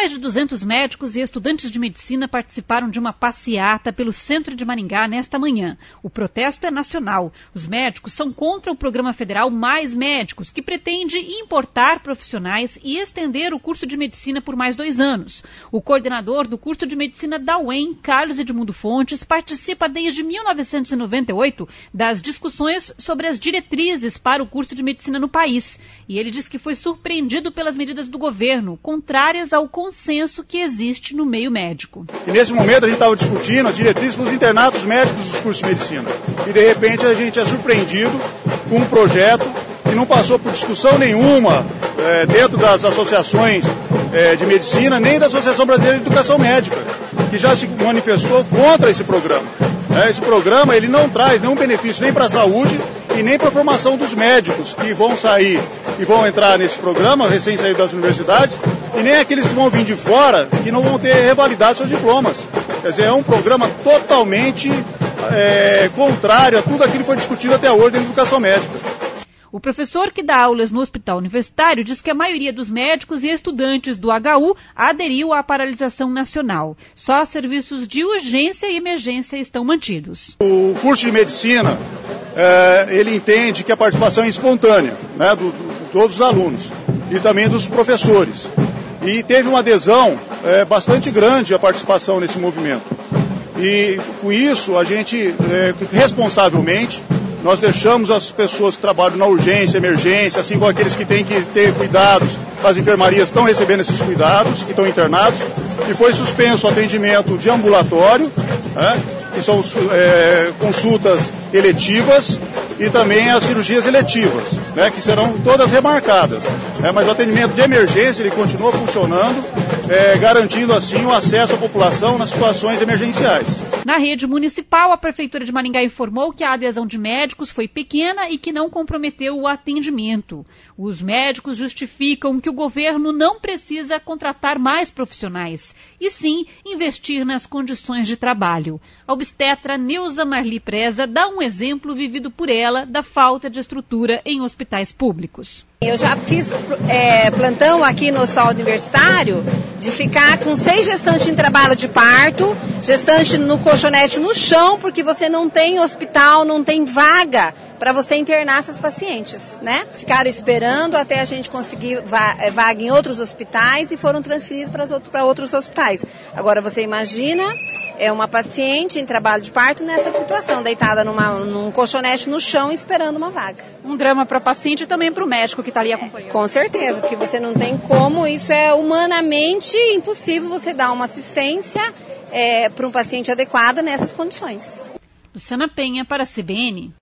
Mais de 200 médicos e estudantes de medicina participaram de uma passeata pelo centro de Maringá nesta manhã. O protesto é nacional. Os médicos são contra o programa federal Mais Médicos, que pretende importar profissionais e estender o curso de medicina por mais 2 anos. O coordenador do curso de medicina da UEM, Carlos Edmundo Fontes, participa desde 1998 das discussões sobre as diretrizes para o curso de medicina no país. E ele diz que foi surpreendido pelas medidas do governo, contrárias ao consenso que existe no meio médico. E nesse momento a gente estava discutindo as diretrizes para os internatos médicos dos cursos de medicina. E de repente a gente é surpreendido com um projeto que não passou por discussão nenhuma dentro das associações de medicina, nem da Associação Brasileira de Educação Médica, que já se manifestou contra esse programa. Esse programa ele não traz nenhum benefício nem para a saúde e nem para a formação dos médicos que vão sair e vão entrar nesse programa, recém-saídos das universidades, e nem aqueles que vão vir de fora que não vão ter revalidado seus diplomas. Quer dizer, é um programa totalmente contrário a tudo aquilo que foi discutido até hoje dentro da educação médica. O professor que dá aulas no hospital universitário diz que a maioria dos médicos e estudantes do HU aderiu à paralisação nacional. Só serviços de urgência e emergência estão mantidos. O curso de medicina, ele entende que a participação é espontânea, né, de todos os alunos e também dos professores. E teve uma adesão bastante grande à participação nesse movimento. E com isso, a gente, responsavelmente, nós deixamos as pessoas que trabalham na urgência, emergência, assim como aqueles que têm que ter cuidados, as enfermarias estão recebendo esses cuidados, que estão internados, e foi suspenso o atendimento de ambulatório, que são consultas eletivas, e também as cirurgias eletivas, que serão todas remarcadas. Mas o atendimento de emergência ele continua funcionando, garantindo assim o acesso à população nas situações emergenciais. Na rede municipal, a Prefeitura de Maringá informou que a adesão de médicos foi pequena e que não comprometeu o atendimento. Os médicos justificam que o governo não precisa contratar mais profissionais, e sim investir nas condições de trabalho. A obstetra Neuza Marli Preza dá um exemplo vivido por ela da falta de estrutura em hospitais públicos. Eu já fiz plantão aqui no Hospital Universitário de ficar com 6 gestantes em trabalho de parto, gestante no colchonete no chão, porque você não tem hospital, não tem vaga para você internar essas pacientes, né? Ficaram esperando até a gente conseguir vaga em outros hospitais e foram transferidos para outros hospitais. Agora você imagina uma paciente em trabalho de parto nessa situação, deitada num colchonete no chão esperando uma vaga. Um drama para a paciente e também para o médico que está ali acompanhando. Com certeza, porque você não tem como, isso é humanamente impossível você dar uma assistência para um paciente adequada nessas condições. Luciana Penha para a CBN.